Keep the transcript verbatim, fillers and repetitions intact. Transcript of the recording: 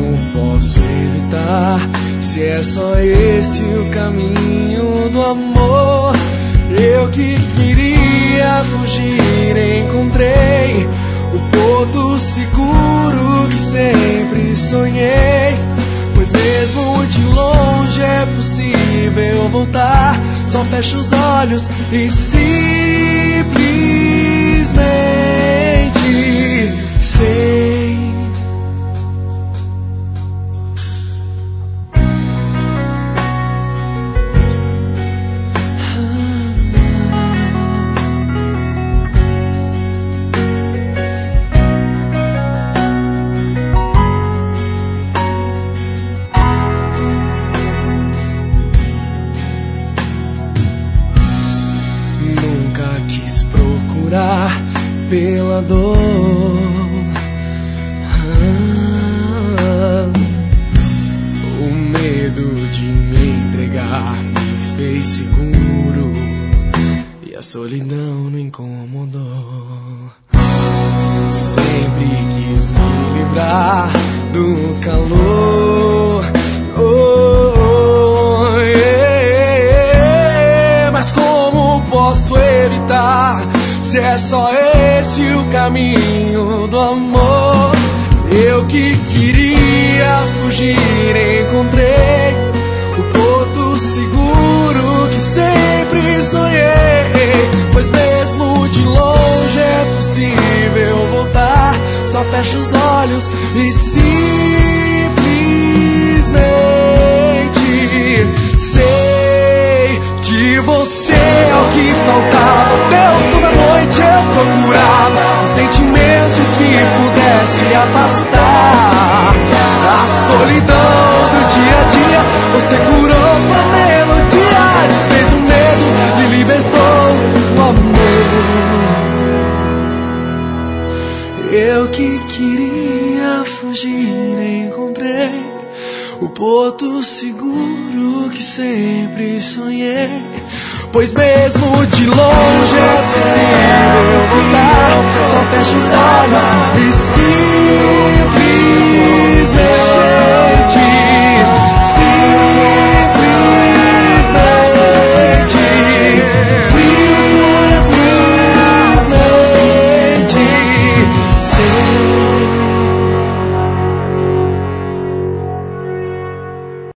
como posso evitar? Se é só esse o caminho do amor. Eu que queria fugir, encontrei o porto seguro que sempre sonhei. Pois mesmo de longe é possível voltar. Só fecho os olhos e simplesmente sei. Pela dor, ah, o medo de me entregar me fez seguro e a solidão não incomodou. Sempre quis me livrar do calor, oh, oh, yeah. Mas como posso evitar? Se é só esse o caminho do amor. Eu que queria fugir, encontrei o porto seguro que sempre sonhei. Pois mesmo de longe é possível voltar. Só fecho os olhos e simplesmente sei que você é o que faltava. Deus, toda noite eu procurava um sentimento que pudesse afastar a solidão do dia a dia. Você curou com a melodia, desfez o medo e libertou o amor. Eu que queria fugir, encontrei o porto seguro que sempre sonhei. Pois mesmo de longe é